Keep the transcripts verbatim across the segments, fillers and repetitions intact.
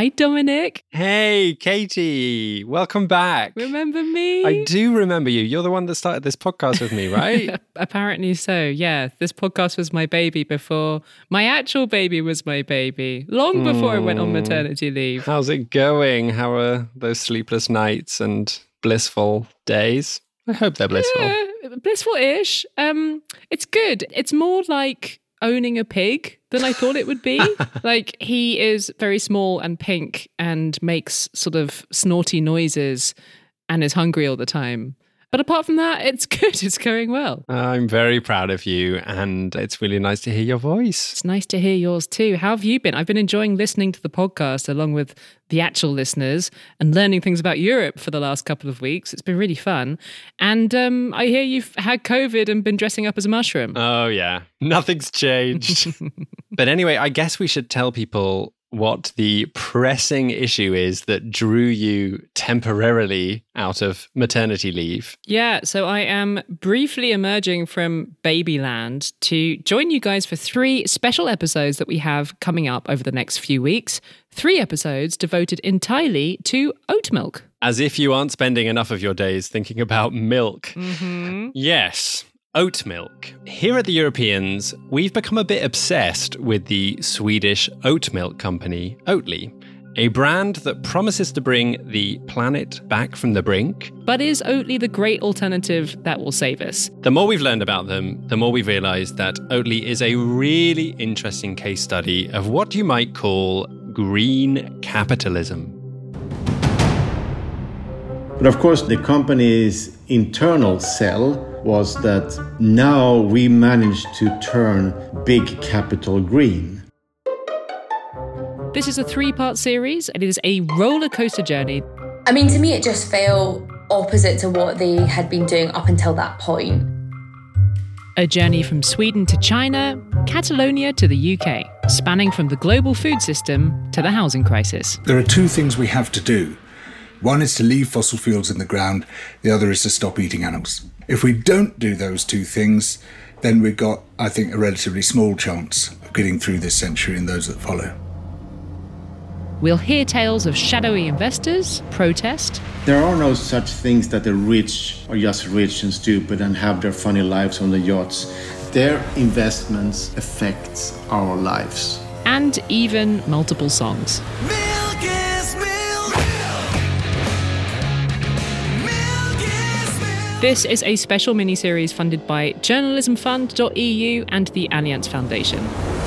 Hi, Dominic. Hey, Katie. Welcome back. Remember me? I do remember you. You're the one that started this podcast with me, right? Apparently so, yeah. This podcast was my baby before my actual baby was my baby. Long before mm. I went on maternity leave. How's it going? How are those sleepless nights and blissful days? I hope they're blissful. Yeah, blissful-ish. Um, it's good. It's more like owning a pig than I thought it would be. Like, he is very small and pink and makes sort of snorty noises and is hungry all the time. But apart from that, it's good. It's going well. I'm very proud of you, and it's really nice to hear your voice. It's nice to hear yours too. How have you been? I've been enjoying listening to the podcast along with the actual listeners and learning things about Europe for the last couple of weeks. It's been really fun. And um, I hear you've had COVID and been dressing up as a mushroom. Oh, yeah. Nothing's changed. But anyway, I guess we should tell people what the pressing issue is that drew you temporarily out of maternity leave. Yeah, so I am briefly emerging from Babyland to join you guys for three special episodes that we have coming up over the next few weeks. Three episodes devoted entirely to oat milk. As if you aren't spending enough of your days thinking about milk. Mm-hmm. Yes. Oat milk. Here at the Europeans, we've become a bit obsessed with the Swedish oat milk company Oatly, a brand that promises to bring the planet back from the brink. But is Oatly the great alternative that will save us? The more we've learned about them, the more we've realised that Oatly is a really interesting case study of what you might call green capitalism. But of course, the company's internal sell was that now we managed to turn big capital green. This is a three-part series, and it is a roller coaster journey. I mean, to me, it just felt opposite to what they had been doing up until that point. A journey from Sweden to China, Catalonia to the U K, spanning from the global food system to the housing crisis. There are two things we have to do. One is to leave fossil fuels in the ground, the other is to stop eating animals. If we don't do those two things, then we've got, I think, a relatively small chance of getting through this century and those that follow. We'll hear tales of shadowy investors, protest. There are no such things that the rich are just rich and stupid and have their funny lives on the yachts. Their investments affect our lives. And even multiple songs. Milk is milk. This is a special mini-series funded by journalism fund dot e u and the Allianz Foundation.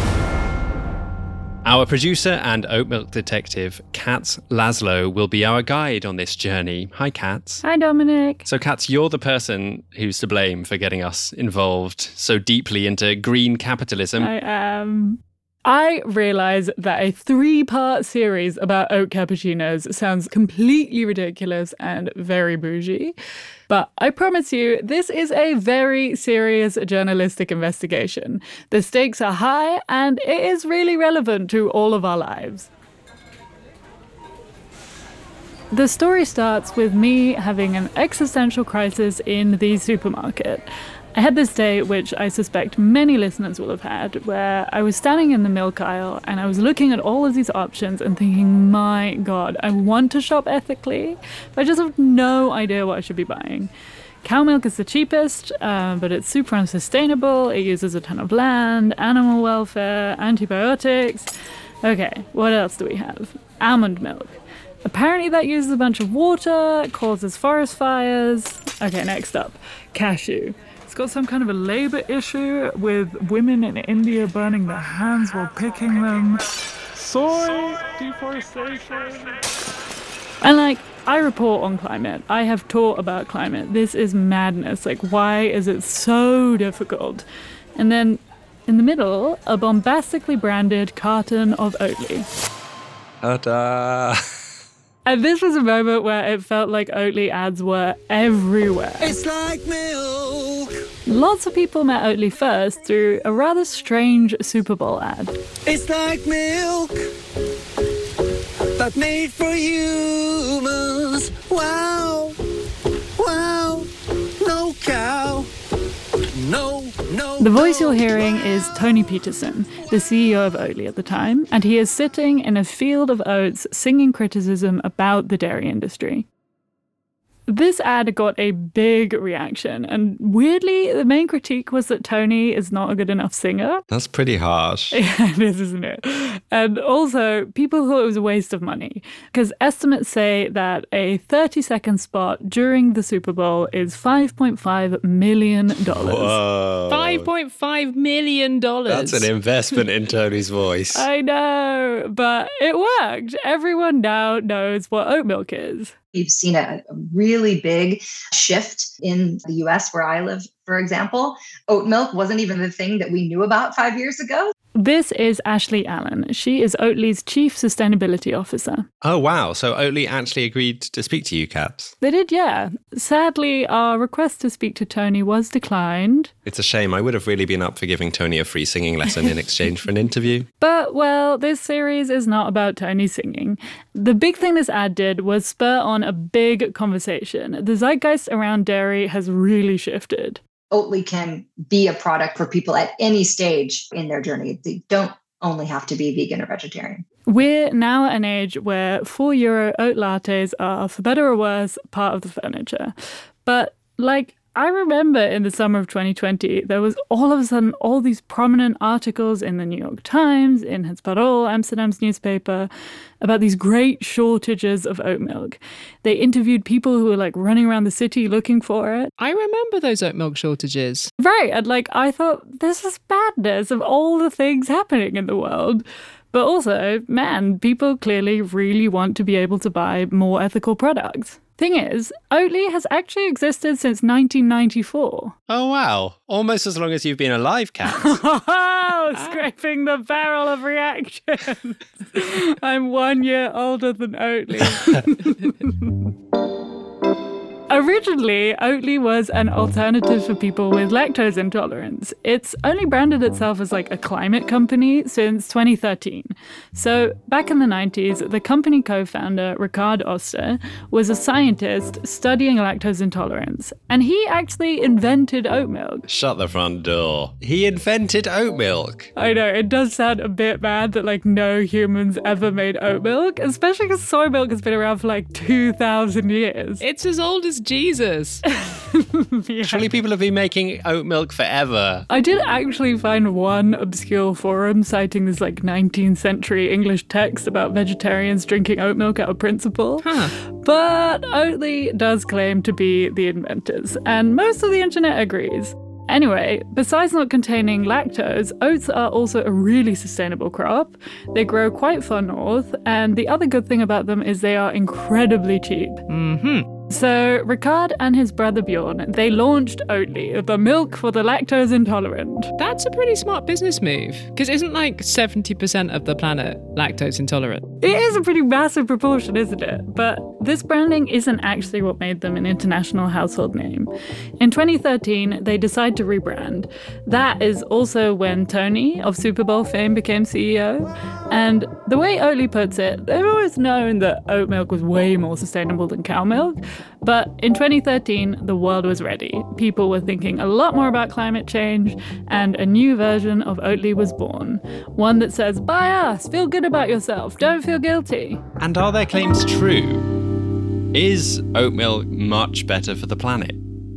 Our producer and oat milk detective, Katz Laszlo, will be our guide on this journey. Hi, Katz. Hi, Dominic. So, Katz, you're the person who's to blame for getting us involved so deeply into green capitalism. I am. I realise that a three-part series about oat cappuccinos sounds completely ridiculous and very bougie. But I promise you, this is a very serious journalistic investigation. The stakes are high and it is really relevant to all of our lives. The story starts with me having an existential crisis in the supermarket. I had this day, which I suspect many listeners will have had, where I was standing in the milk aisle and I was looking at all of these options and thinking, my God, I want to shop ethically, but I just have no idea what I should be buying. Cow milk is the cheapest, uh, but it's super unsustainable. It uses a ton of land, animal welfare, antibiotics. Okay, what else do we have? Almond milk. Apparently that uses a bunch of water, causes forest fires. Okay, next up, cashew. Got some kind of a labor issue with women in India burning their hands while picking them. Soy deforestation. And like, I report on climate. I have taught about climate. This is madness. Like, why is it so difficult? And then in the middle, a bombastically branded carton of Oatly. Ta-da! And this was a moment where it felt like Oatly ads were everywhere. It's like milk. Lots of people met Oatly first through a rather strange Super Bowl ad. It's like milk, but made for humans. Wow, wow, no cow, no, no. The voice you're hearing is Tony Peterson, the C E O of Oatly at the time, and he is sitting in a field of oats singing criticism about the dairy industry. This ad got a big reaction, and weirdly, the main critique was that Tony is not a good enough singer. That's pretty harsh. Yeah, it is, isn't it? And also, people thought it was a waste of money, because estimates say that a thirty-second spot during the Super Bowl is five point five million dollars. Whoa. five point five million dollars. That's an investment in Tony's voice. I know, but it worked. Everyone now knows what oat milk is. You've seen a, a really big shift in the U S where I live, for example. Oat milk wasn't even the thing that we knew about five years ago. This is Ashley Allen. She is Oatly's Chief Sustainability Officer. Oh, wow. So Oatly actually agreed to speak to you, Caps. They did, yeah. Sadly, our request to speak to Tony was declined. It's a shame. I would have really been up for giving Tony a free singing lesson in exchange for an interview. But, well, this series is not about Tony singing. The big thing this ad did was spur on a big conversation. The zeitgeist around dairy has really shifted. Oatly can be a product for people at any stage in their journey. They don't only have to be vegan or vegetarian. We're now at an age where four euro oat lattes are, for better or worse, part of the furniture. But, like, I remember in the summer of twenty twenty, there was all of a sudden all these prominent articles in the New York Times, in Het Parool, Amsterdam's newspaper, about these great shortages of oat milk. They interviewed people who were like running around the city looking for it. I remember those oat milk shortages. Right, and like I thought, this is madness of all the things happening in the world. But also, man, people clearly really want to be able to buy more ethical products. Thing is, Oatly has actually existed since nineteen ninety-four. Oh, wow. Almost as long as you've been alive, Caps. Oh, scraping the barrel of reactions. I'm one year older than Oatly. Originally, Oatly was an alternative for people with lactose intolerance. It's only branded itself as like a climate company since twenty thirteen. So back in the nineties, the company co-founder, Ricard Oster, was a scientist studying lactose intolerance, and he actually invented oat milk. Shut the front door. He invented oat milk. I know, it does sound a bit bad that like no humans ever made oat milk, especially because soy milk has been around for like two thousand years. It's as old as Jesus. Yeah. Surely people have been making oat milk forever. I did actually find one obscure forum citing this like nineteenth century English text about vegetarians drinking oat milk out of principle. Huh. But Oatly does claim to be the inventors, and most of the internet agrees. Anyway, besides not containing lactose, oats are also a really sustainable crop. They grow quite far north, and the other good thing about them is they are incredibly cheap. Mm-hmm. So Ricard and his brother Bjorn, they launched Oatly, the milk for the lactose intolerant. That's a pretty smart business move, because isn't like seventy percent of the planet lactose intolerant? It is a pretty massive proportion, isn't it? But this branding isn't actually what made them an international household name. In twenty thirteen, they decided to rebrand. That is also when Tony of Super Bowl fame became C E O. And the way Oatly puts it, they've always known that oat milk was way more sustainable than cow milk. But in twenty thirteen, the world was ready. People were thinking a lot more about climate change, and a new version of Oatly was born. One that says, buy us, feel good about yourself, don't feel guilty. And are their claims true? Is oat milk much better for the planet?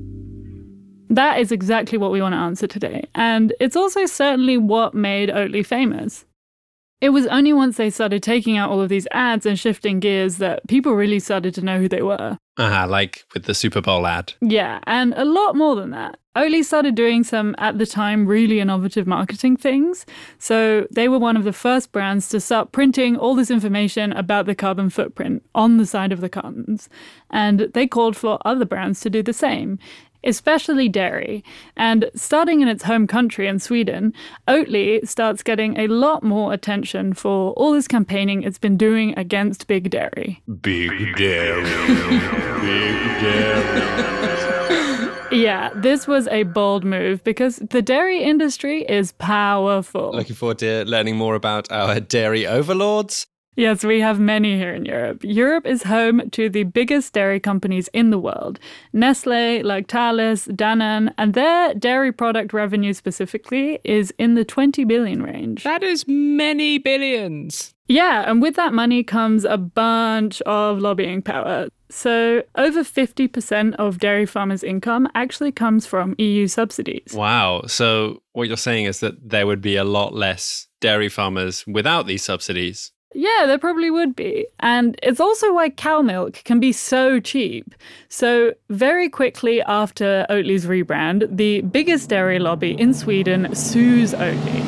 That is exactly what we want to answer today. And it's also certainly what made Oatly famous. It was only once they started taking out all of these ads and shifting gears that people really started to know who they were. Ah, like with the Super Bowl ad. Yeah, and a lot more than that. Oatly started doing some, at the time, really innovative marketing things. So they were one of the first brands to start printing all this information about the carbon footprint on the side of the cartons. And they called for other brands to do the same, especially dairy. And starting in its home country in Sweden, Oatly starts getting a lot more attention for all this campaigning it's been doing against big dairy. Big dairy. Big dairy. Yeah, this was a bold move because the dairy industry is powerful. Looking forward to learning more about our dairy overlords. Yes, we have many here in Europe. Europe is home to the biggest dairy companies in the world. Nestle, Lactalis, Danone, and their dairy product revenue specifically is in the twenty billion range. That is many billions. Yeah, and with that money comes a bunch of lobbying power. So over fifty percent of dairy farmers' income actually comes from E U subsidies. Wow. So what you're saying is that there would be a lot less dairy farmers without these subsidies. Yeah, there probably would be. And it's also why cow milk can be so cheap. So very quickly after Oatly's rebrand, the biggest dairy lobby in Sweden sues Oatly.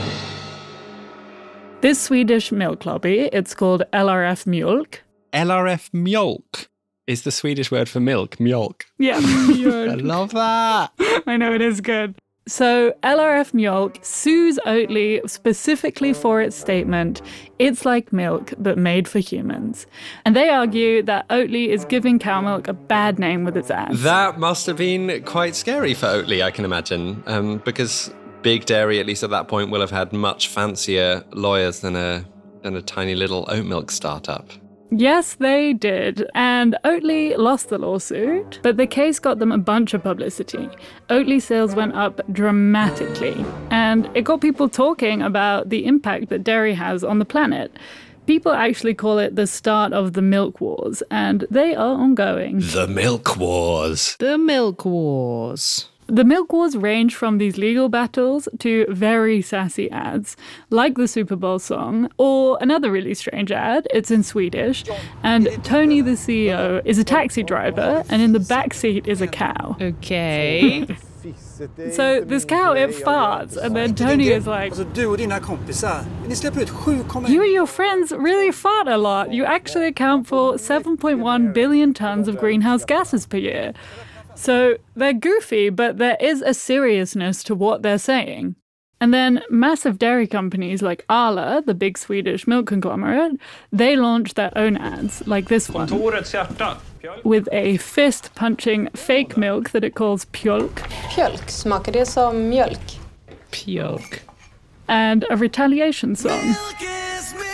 This Swedish milk lobby, it's called L R F Mjölk. L R F Mjölk is the Swedish word for milk, mjölk. Yeah, I love that. I know, it is good. So L R F Mjölk sues Oatly specifically for its statement, "It's like milk, but made for humans." And they argue that Oatly is giving cow milk a bad name with its ads. That must have been quite scary for Oatly, I can imagine, um, because Big Dairy, at least at that point, will have had much fancier lawyers than a than a tiny little oat milk startup. Yes, they did. And Oatly lost the lawsuit, but the case got them a bunch of publicity. Oatly sales went up dramatically, and it got people talking about the impact that dairy has on the planet. People actually call it the start of the milk wars, and they are ongoing. The milk wars. The milk wars. The milk wars range from these legal battles to very sassy ads, like the Super Bowl song, or another really strange ad. It's in Swedish, and Tony, the C E O, is a taxi driver, and in the back seat is a cow. Okay. So this cow, it farts, and then Tony is like, Du och dina kompisar, ni släpper ut sju komma you and your friends really fart a lot. You actually account for seven point one billion tons of greenhouse gases per year. So they're goofy, but there is a seriousness to what they're saying. And then massive dairy companies like Arla, the big Swedish milk conglomerate, they launch their own ads, like this one, with a fist-punching fake milk that it calls pjölk. Pjölk, smakar det som mjölk? Pjölk. And a retaliation song. Milk is milk.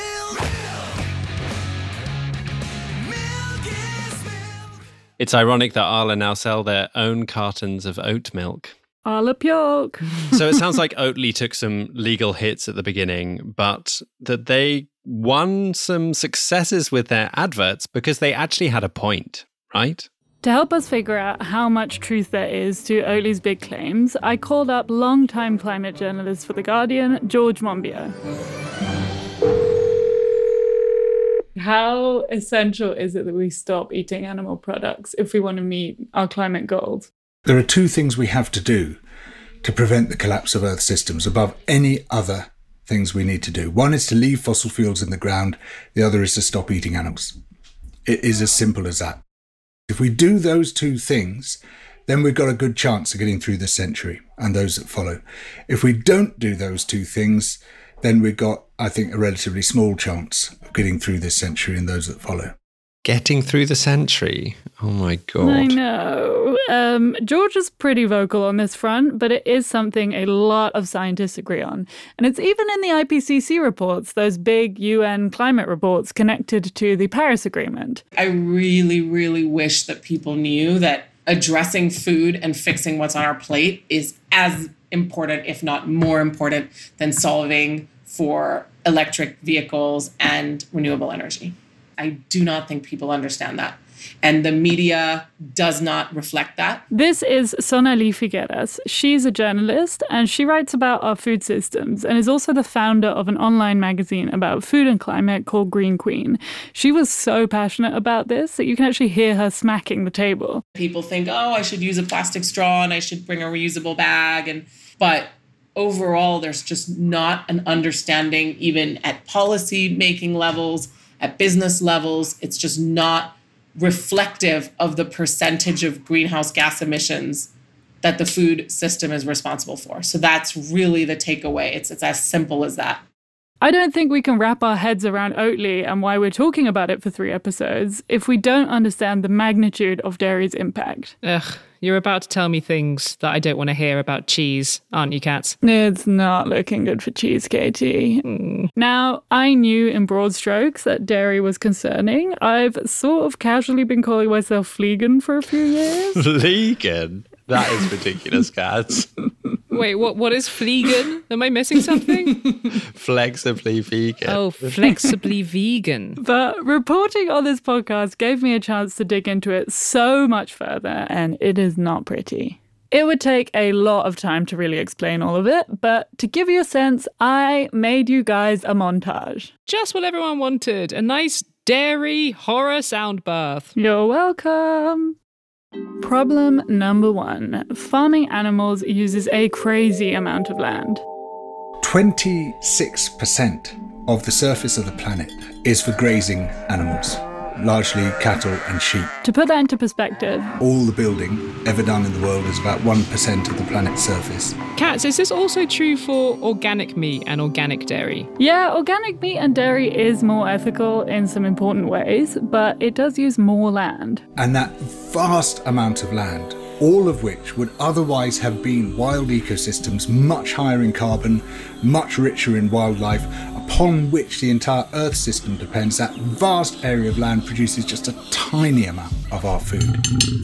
It's ironic that Arla now sell their own cartons of oat milk. Arla pjölk. So it sounds like Oatly took some legal hits at the beginning, but that they won some successes with their adverts because they actually had a point, right? To help us figure out how much truth there is to Oatly's big claims, I called up longtime climate journalist for The Guardian, George Monbiot. How essential is it that we stop eating animal products if we want to meet our climate goals? There are two things we have to do to prevent the collapse of Earth systems above any other things we need to do. One is to leave fossil fuels in the ground. The other is to stop eating animals. It is as simple as that. If we do those two things, then we've got a good chance of getting through this century and those that follow. If we don't do those two things, then we've got, I think, a relatively small chance of getting through this century and those that follow. Getting through the century? Oh my God. I know. Um, George is pretty vocal on this front, but it is something a lot of scientists agree on. And it's even in the I P C C reports, those big U N climate reports connected to the Paris Agreement. I really, really wish that people knew that addressing food and fixing what's on our plate is as important, if not more important, than solving for electric vehicles and renewable energy. I do not think people understand that. And the media does not reflect that. This is Sonali Figueras. She's a journalist and she writes about our food systems and is also the founder of an online magazine about food and climate called Green Queen. She was so passionate about this that you can actually hear her smacking the table. People think, oh, I should use a plastic straw and I should bring a reusable bag. And but overall, there's just not an understanding, even at policy making levels, at business levels. It's just not reflective of the percentage of greenhouse gas emissions that the food system is responsible for. So that's really the takeaway. It's, it's as simple as that. I don't think we can wrap our heads around Oatly and why we're talking about it for three episodes if we don't understand the magnitude of dairy's impact. Ugh, you're about to tell me things that I don't want to hear about cheese, aren't you, Cats? It's not looking good for cheese, Katie. Mm. Now, I knew in broad strokes that dairy was concerning. I've sort of casually been calling myself vegan for a few years. Vegan? That is ridiculous, Cats. Wait, what? What is vegan? Am I missing something? Flexibly vegan. Oh, flexibly vegan. But reporting on this podcast gave me a chance to dig into it so much further, and it is not pretty. It would take a lot of time to really explain all of it, but to give you a sense, I made you guys a montage. Just what everyone wanted. A nice dairy horror sound bath. You're welcome. Problem number one. Farming animals uses a crazy amount of land. twenty-six percent of the surface of the planet is for grazing animals, largely cattle and sheep. To put that into perspective, all the building ever done in the world is about one percent of the planet's surface. Cats, is this also true for organic meat and organic dairy? Yeah, organic meat and dairy is more ethical in some important ways, but it does use more land. And that vast amount of land, all of which would otherwise have been wild ecosystems much higher in carbon, much richer in wildlife, upon which the entire Earth system depends, that vast area of land produces just a tiny amount of our food.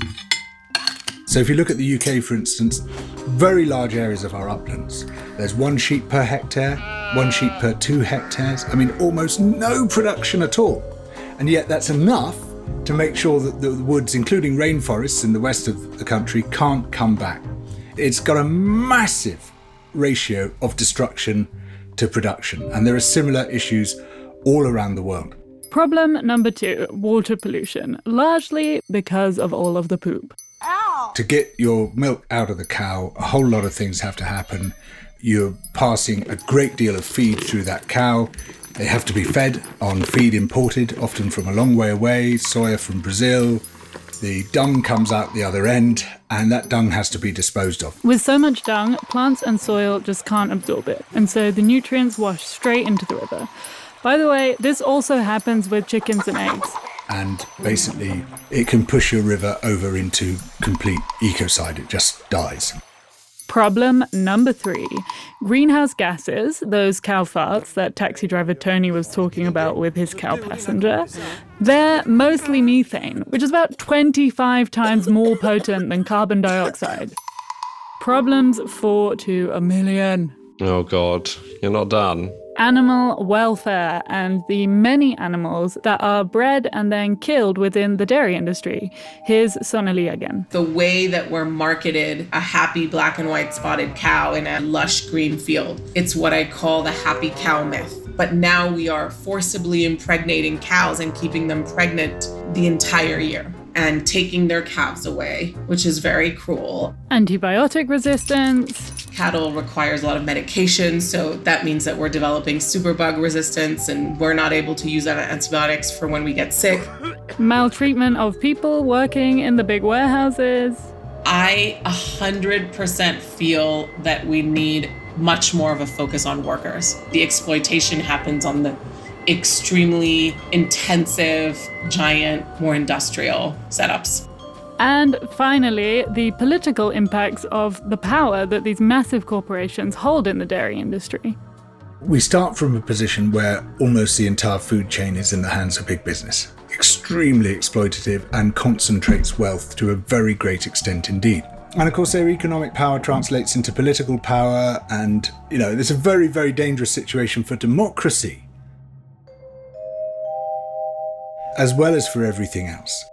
So if you look at the U K, for instance, very large areas of our uplands, there's one sheep per hectare, one sheep per two hectares. I mean, almost no production at all. And yet that's enough to make sure that the woods, including rainforests in the west of the country, can't come back. It's got a massive ratio of destruction to production, and there are similar issues all around the world. Problem number two, water pollution, largely because of all of the poop. Ow! To get your milk out of the cow, a whole lot of things have to happen. You're passing a great deal of feed through that cow. They have to be fed on feed imported, often from a long way away, soya from Brazil. The dung comes out the other end, and that dung has to be disposed of. With so much dung, plants and soil just can't absorb it, and so the nutrients wash straight into the river. By the way, this also happens with chickens and eggs. And basically, it can push your river over into complete ecocide. It just dies. Problem number three. Greenhouse gases, those cow farts that taxi driver Tony was talking about with his cow passenger, they're mostly methane, which is about twenty-five times more potent than carbon dioxide. Problems four to a million. Oh God, you're not done. Animal welfare and the many animals that are bred and then killed within the dairy industry. Here's Sonali again. The way that we're marketed a happy black and white spotted cow in a lush green field, it's what I call the happy cow myth. But now we are forcibly impregnating cows and keeping them pregnant the entire year and taking their calves away, which is very cruel. Antibiotic resistance. Cattle requires a lot of medication, so that means that we're developing superbug resistance and we're not able to use antibiotics for when we get sick. Maltreatment of people working in the big warehouses. I one hundred percent feel that we need much more of a focus on workers. The exploitation happens on the extremely intensive, giant, more industrial setups. And finally, the political impacts of the power that these massive corporations hold in the dairy industry. We start from a position where almost the entire food chain is in the hands of big business. Extremely exploitative and concentrates wealth to a very great extent indeed. And of course their economic power translates into political power, and, you know, there's a very, very dangerous situation for democracy, as well as for everything else.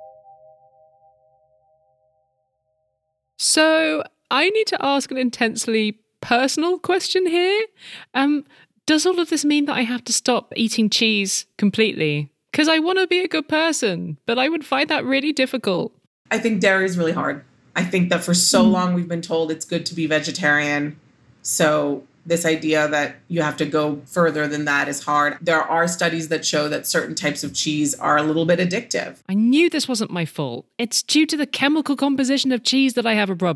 So I need to ask an intensely personal question here. Um, does all of this mean that I have to stop eating cheese completely? Because I want to be a good person, but I would find that really difficult. I think dairy is really hard. I think that for so long we've been told it's good to be vegetarian. So this idea that you have to go further than that is hard. There are studies that show that certain types of cheese are a little bit addictive. I knew this wasn't my fault. It's due to the chemical composition of cheese that I have a problem.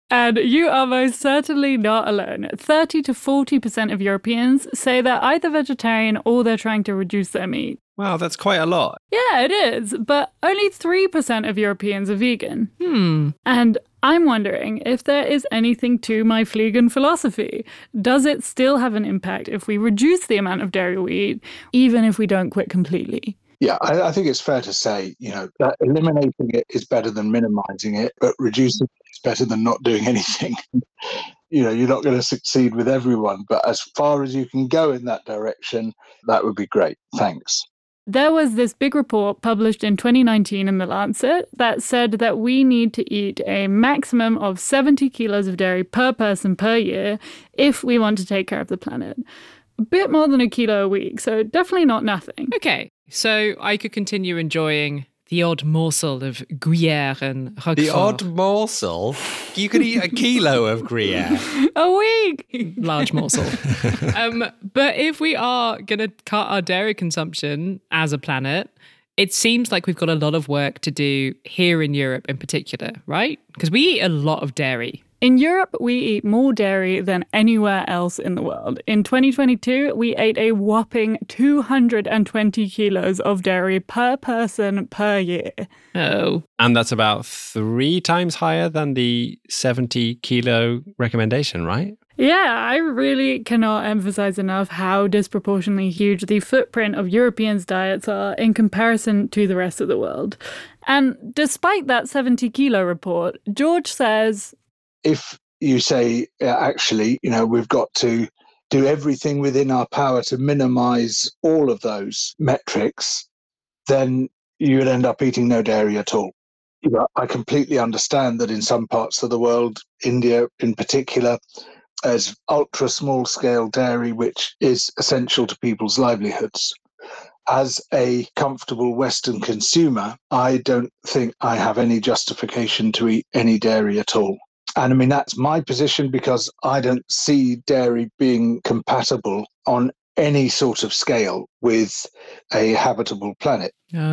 And you are most certainly not alone. thirty to forty percent of Europeans say they're either vegetarian or they're trying to reduce their meat. Wow, that's quite a lot. Yeah, it is. But only three percent of Europeans are vegan. Hmm. And I'm wondering if there is anything to my vegan philosophy. Does it still have an impact if we reduce the amount of dairy we eat, even if we don't quit completely? Yeah, I, I think it's fair to say, you know, that eliminating it is better than minimizing it, but reducing it is better than not doing anything. You know, you're not going to succeed with everyone, but as far as you can go in that direction, that would be great. Thanks. There was this big report published in twenty nineteen in The Lancet that said that we need to eat a maximum of seventy kilos of dairy per person per year if we want to take care of the planet. A bit more than a kilo a week, so definitely not nothing. Okay, so I could continue enjoying the odd morsel of Gruyere and Roquefort. The odd morsel? You could eat a kilo of Gruyere. A week! Large morsel. um, but if we are going to cut our dairy consumption as a planet, it seems like we've got a lot of work to do here in Europe in particular, right? Because we eat a lot of dairy. In Europe, we eat more dairy than anywhere else in the world. In twenty twenty-two, we ate a whopping two hundred twenty kilos of dairy per person per year. Oh. And that's about three times higher than the seventy kilo recommendation, right? Yeah, I really cannot emphasize enough how disproportionately huge the footprint of Europeans' diets are in comparison to the rest of the world. And despite that seventy kilo report, George says, if you say, uh, actually, you know, we've got to do everything within our power to minimize all of those metrics, then you would end up eating no dairy at all. You know, I completely understand that in some parts of the world, India in particular, as ultra small scale dairy, which is essential to people's livelihoods. As a comfortable Western consumer, I don't think I have any justification to eat any dairy at all. And I mean, that's my position because I don't see dairy being compatible on any sort of scale with a habitable planet.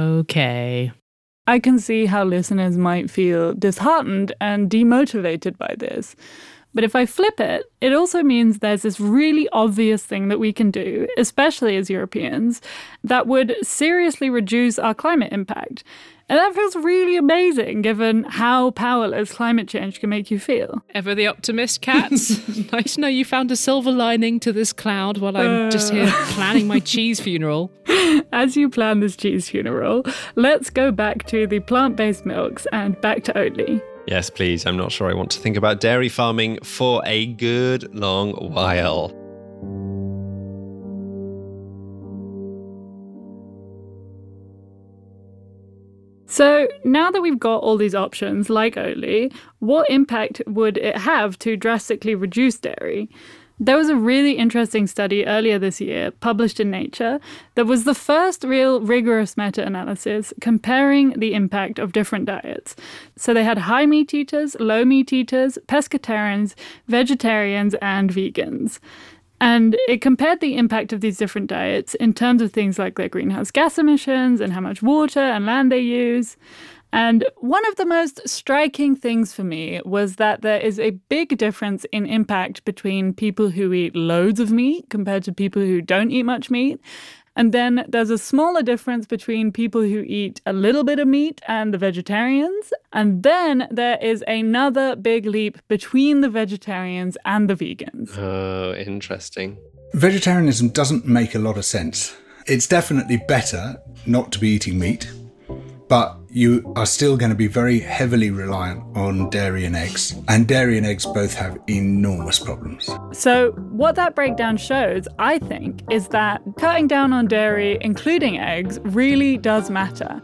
Okay. I can see how listeners might feel disheartened and demotivated by this. But if I flip it, it also means there's this really obvious thing that we can do, especially as Europeans, that would seriously reduce our climate impact. And that feels really amazing, given how powerless climate change can make you feel. Ever the optimist, Cats? Nice to know you found a silver lining to this cloud while I'm uh... just here planning my cheese funeral. As you plan this cheese funeral, let's go back to the plant-based milks and back to Oatly. Yes, please. I'm not sure I want to think about dairy farming for a good long while. So now that we've got all these options like Oatly, what impact would it have to drastically reduce dairy? There was a really interesting study earlier this year published in Nature that was the first real rigorous meta-analysis comparing the impact of different diets. So they had high meat eaters, low meat eaters, pescatarians, vegetarians, and vegans. And it compared the impact of these different diets in terms of things like their greenhouse gas emissions and how much water and land they use. And one of the most striking things for me was that there is a big difference in impact between people who eat loads of meat compared to people who don't eat much meat. And then there's a smaller difference between people who eat a little bit of meat and the vegetarians. And then there is another big leap between the vegetarians and the vegans. Oh, interesting. Vegetarianism doesn't make a lot of sense. It's definitely better not to be eating meat, but you are still going to be very heavily reliant on dairy and eggs. And dairy and eggs both have enormous problems. So what that breakdown shows, I think, is that cutting down on dairy, including eggs, really does matter.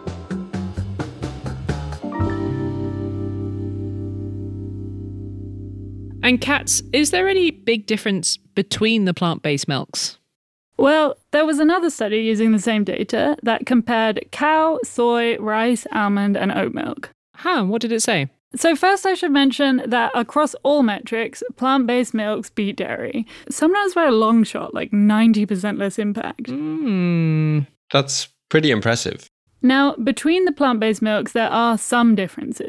And Cats, is there any big difference between the plant-based milks? Well, there was another study using the same data that compared cow, soy, rice, almond, and oat milk. Huh, what did it say? So first I should mention that across all metrics, plant-based milks beat dairy. Sometimes by a long shot, like ninety percent less impact. Mm. That's pretty impressive. Now, between the plant-based milks, there are some differences.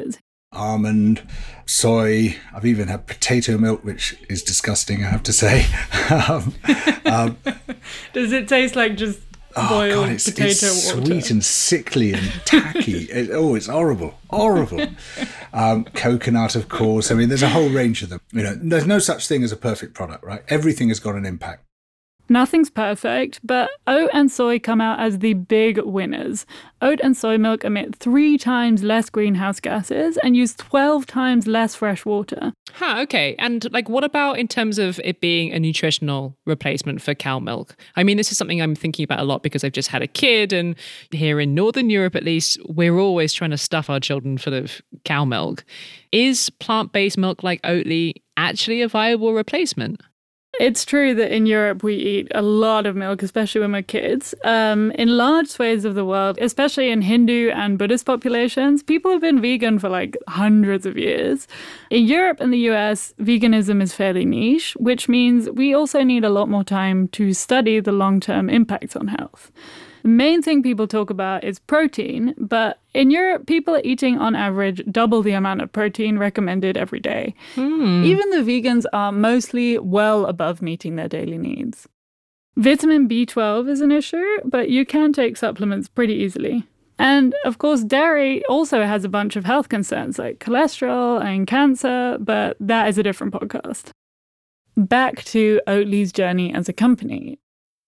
almond, soy. I've even had potato milk, which is disgusting, I have to say. um, um, Does it taste like just oh boiled God, it's, potato it's water? Sweet and sickly and tacky. it, oh, it's horrible, horrible. Um, coconut, of course. I mean, there's a whole range of them. You know, there's no such thing as a perfect product, right? Everything has got an impact. Nothing's perfect, but oat and soy come out as the big winners. Oat and soy milk emit three times less greenhouse gases and use twelve times less fresh water. Huh, okay. And like, what about in terms of it being a nutritional replacement for cow milk? I mean, this is something I'm thinking about a lot because I've just had a kid, and here in Northern Europe, at least, we're always trying to stuff our children full of cow milk. Is plant-based milk like Oatly actually a viable replacement? It's true that in Europe we eat a lot of milk, especially when we're kids. Um, in large swathes of the world, especially in Hindu and Buddhist populations, people have been vegan for like hundreds of years. In Europe and the U S, veganism is fairly niche, which means we also need a lot more time to study the long-term impacts on health. The main thing people talk about is protein, but in Europe, people are eating on average double the amount of protein recommended every day. Hmm. Even the vegans are mostly well above meeting their daily needs. Vitamin B twelve is an issue, but you can take supplements pretty easily. And of course, dairy also has a bunch of health concerns like cholesterol and cancer, but that is a different podcast. Back to Oatly's journey as a company.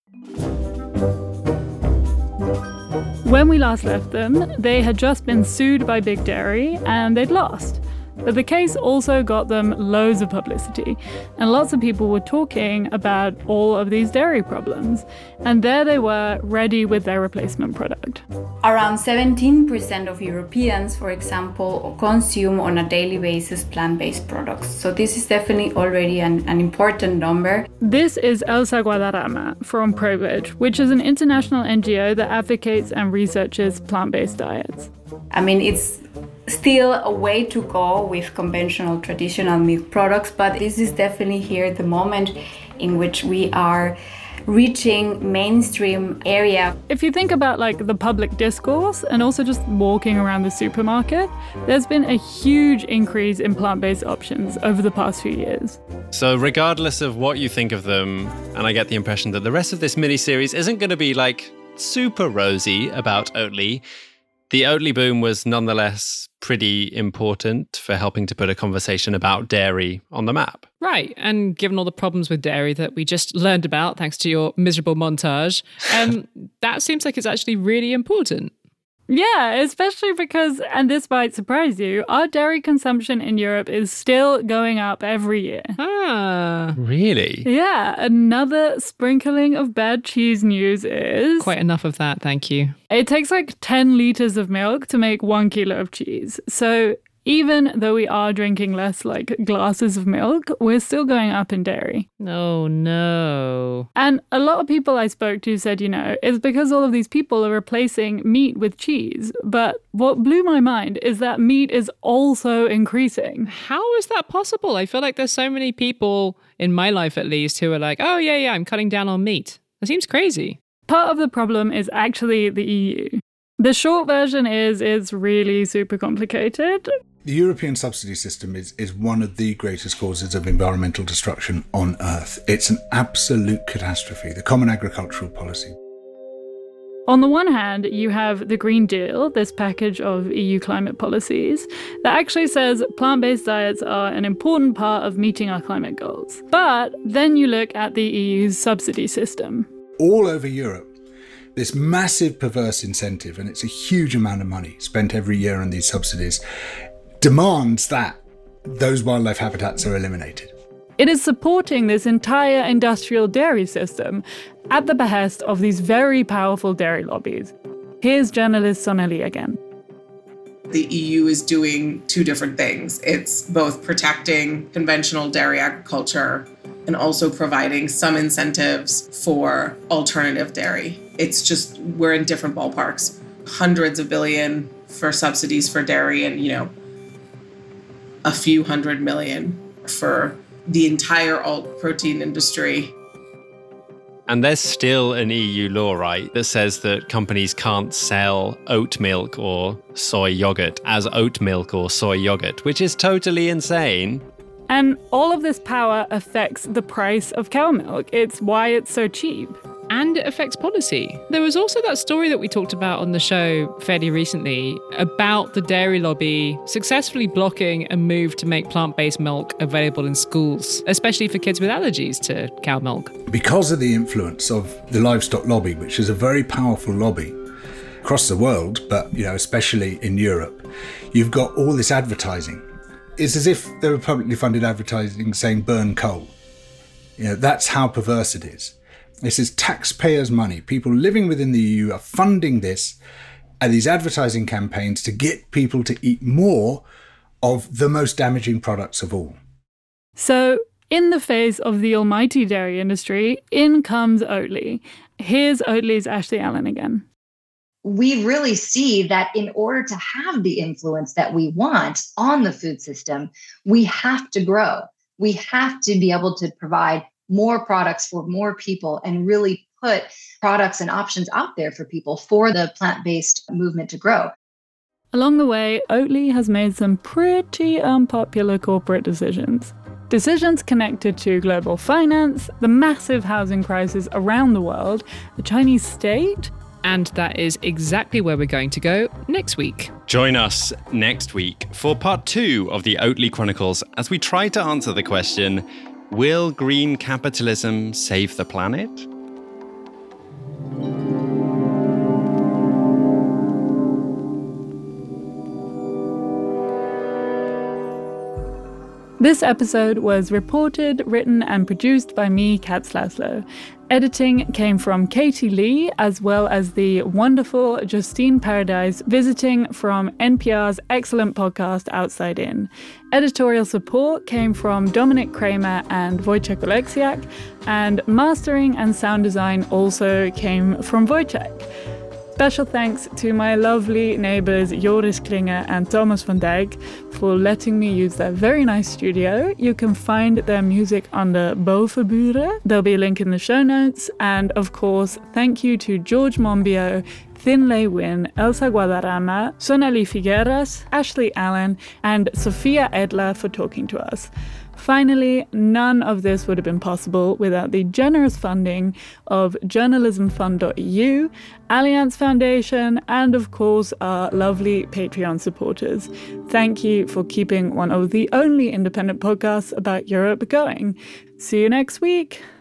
When we last left them, they had just been sued by Big Dairy and they'd lost. But the case also got them loads of publicity, and lots of people were talking about all of these dairy problems. And there they were, ready with their replacement product. Around seventeen percent of Europeans, for example, consume on a daily basis plant-based products. So this is definitely already an, an important number. This is Elsa Guadarrama from ProVeg, which is an international N G O that advocates and researches plant-based diets. I mean, it's still a way to go with conventional traditional milk products, but this is definitely here the moment in which we are reaching mainstream area. If you think about like the public discourse and also just walking around the supermarket, there's been a huge increase in plant-based options over the past few years. So regardless of what you think of them, and I get the impression that the rest of this mini-series isn't going to be like super rosy about Oatly, the Oatly boom was nonetheless pretty important for helping to put a conversation about dairy on the map. Right. And given all the problems with dairy that we just learned about, thanks to your miserable montage, um, that seems like it's actually really important. Yeah, especially because, and this might surprise you, our dairy consumption in Europe is still going up every year. Ah. Really? Yeah, another sprinkling of bad cheese news is... Quite enough of that, thank you. It takes like ten litres of milk to make one kilo of cheese. So even though we are drinking less like glasses of milk, we're still going up in dairy. Oh, no. And a lot of people I spoke to said, you know, it's because all of these people are replacing meat with cheese. But what blew my mind is that meat is also increasing. How is that possible? I feel like there's so many people, in my life at least, who are like, oh, yeah, yeah, I'm cutting down on meat. That seems crazy. Part of the problem is actually the E U. The short version is it's really super complicated. The European subsidy system is, is one of the greatest causes of environmental destruction on Earth. It's an absolute catastrophe, the Common Agricultural Policy. On the one hand, you have the Green Deal, this package of E U climate policies, that actually says plant-based diets are an important part of meeting our climate goals. But then you look at the E U's subsidy system. All over Europe, this massive perverse incentive, and it's a huge amount of money spent every year on these subsidies, demands that those wildlife habitats are eliminated. It is supporting this entire industrial dairy system at the behest of these very powerful dairy lobbies. Here's journalist Sonali again. The E U is doing two different things. It's both protecting conventional dairy agriculture and also providing some incentives for alternative dairy. It's just, we're in different ballparks. Hundreds of billion for subsidies for dairy and, you know, a few hundred million for the entire alt protein industry. And there's still an E U law, right, that says that companies can't sell oat milk or soy yogurt as oat milk or soy yogurt, which is totally insane. And all of this power affects the price of cow milk. It's why it's so cheap. And it affects policy. There was also that story that we talked about on the show fairly recently about the dairy lobby successfully blocking a move to make plant-based milk available in schools, especially for kids with allergies to cow milk. Because of the influence of the livestock lobby, which is a very powerful lobby across the world, but you know, especially in Europe, you've got all this advertising. It's as if there were publicly funded advertising saying burn coal. You know, that's how perverse it is. This is taxpayers' money. People living within the E U are funding this and these advertising campaigns to get people to eat more of the most damaging products of all. So, in the face of the almighty dairy industry, in comes Oatly. Here's Oatly's Ashley Allen again. We really see that in order to have the influence that we want on the food system, we have to grow. We have to be able to provide more products for more people and really put products and options out there for people for the plant-based movement to grow. Along the way, Oatly has made some pretty unpopular corporate decisions. Decisions connected to global finance, the massive housing crisis around the world, the Chinese state. And that is exactly where we're going to go next week. Join us next week for part two of the Oatly Chronicles as we try to answer the question, will green capitalism save the planet? This episode was reported, written and produced by me, Katz Laszlo. Editing came from Katie Lee, as well as the wonderful Justine Paradise, visiting from N P R's excellent podcast Outside In. Editorial support came from Dominic Kramer and Wojciech Oleksiak, and mastering and sound design also came from Wojciech. Special thanks to my lovely neighbours Joris Klinger and Thomas van Dijk for letting me use their very nice studio. You can find their music under Bovenburen. There'll be a link in the show notes. And of course, thank you to George Monbiot, Finlay Wynn, Elsa Guadarrama, Sonali Figueras, Ashley Allen, and Sophia Edler for talking to us. Finally, none of this would have been possible without the generous funding of journalism fund dot e u, Allianz Foundation, and of course our lovely Patreon supporters. Thank you for keeping one of the only independent podcasts about Europe going. See you next week.